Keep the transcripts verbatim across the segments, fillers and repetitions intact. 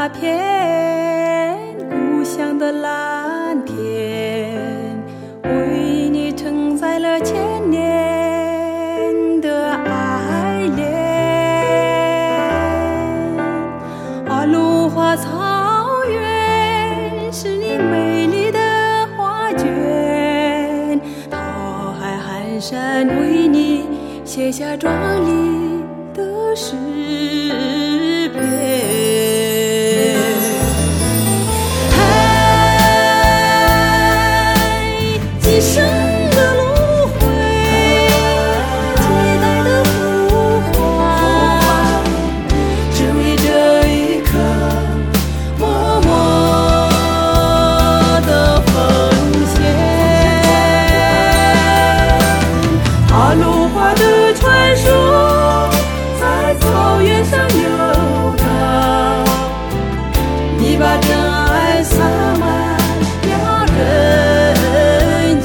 片故乡的蓝天，为你承载了千年的爱恋。阿鲁花草原是你美丽的画卷，涛海寒山为你写下壮丽的诗篇。一生的轮回，期待的呼唤，只为这一刻默默的奉献。阿鲁花的传说在草原上游荡，你把真爱洒满了人间。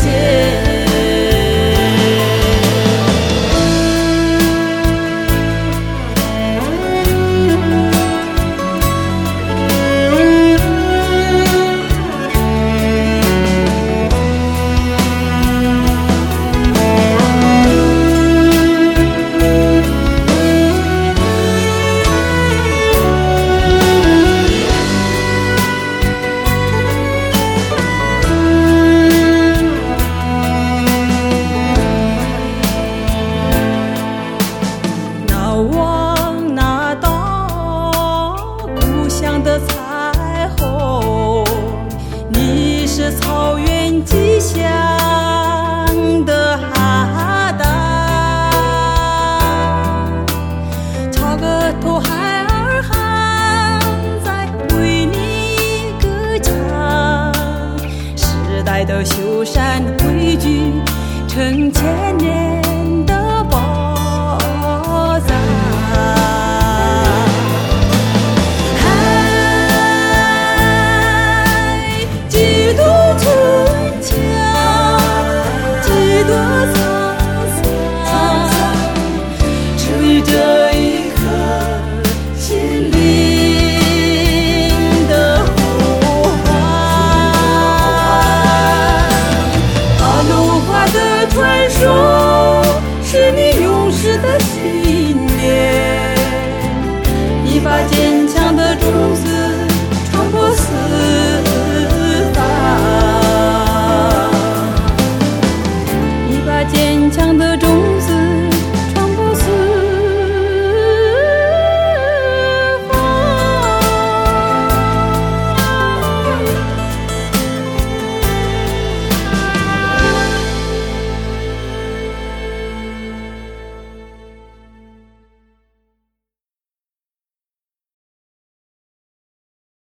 望那道故乡的彩虹，你是草原吉祥的哈达，草个头孩儿还在为你歌唱，时代的修缮汇聚成千年的宝藏。传说是你勇士的信念，你把坚强的种子传播四方，你把坚强的种子